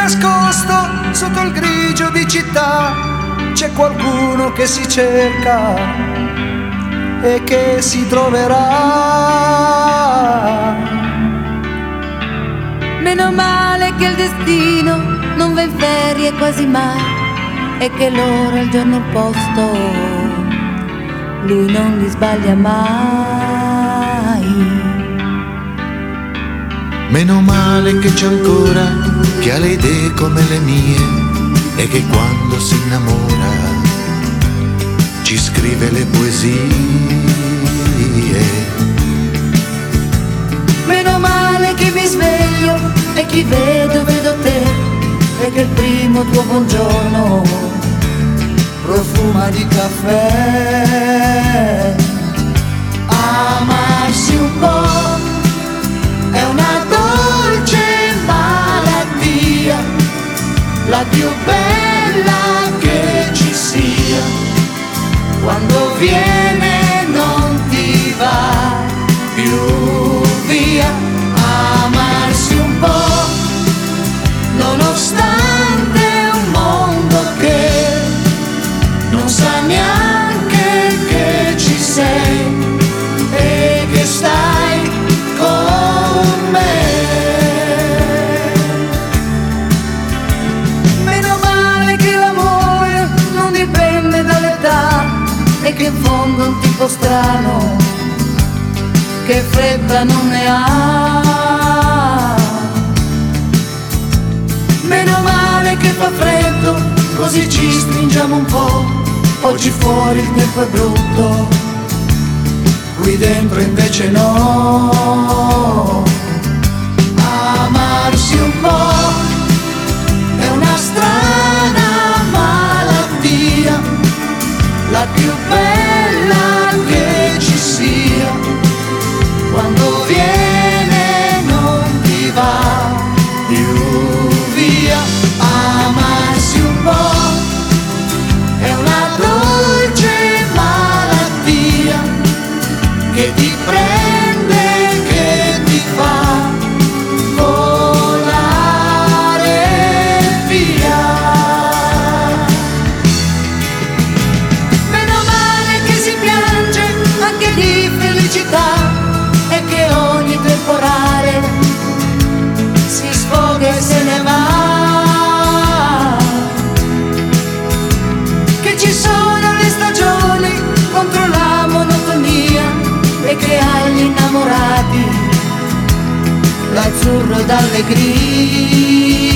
nascosto sotto il grigio di città c'è qualcuno che si cerca e che si troverà. Meno male che il destino non va in ferie quasi mai e che l'ora, il giorno, il posto lui non li sbaglia mai. Meno male che c'è ancora chi ha le idee come le mie e che quando si innamora ci scrive le poesie. Meno male che mi sveglio e chi vedo te e che il primo tuo buongiorno Profuma di caffè. Amarsi un po' è una dolce malattia, la più bella che ci sia. Quando viene non ti va più via. Amarsi un po', nonostante un mondo che non sa neanche che ci sei e che stai con me. Meno male che l'amore non dipende dall'età e che in fondo è un tipo strano che fretta non ne ha. Meno male che fa freddo, così ci stringiamo un po'. Oggi fuori il tempo è brutto, qui dentro invece no. Amarsi un po' è una strana malattia, la più bella che ci sia. Quando viene non ti va più via. Amarsi un po' è una dolce malattia che ti prende, che ti fa volare via. Meno male che si piange anche di felicità e che ogni temporale si sfoga e se ne va. Che ci sono le stagioni contro la monotonia e che agli innamorati l'azzurro d'allegria.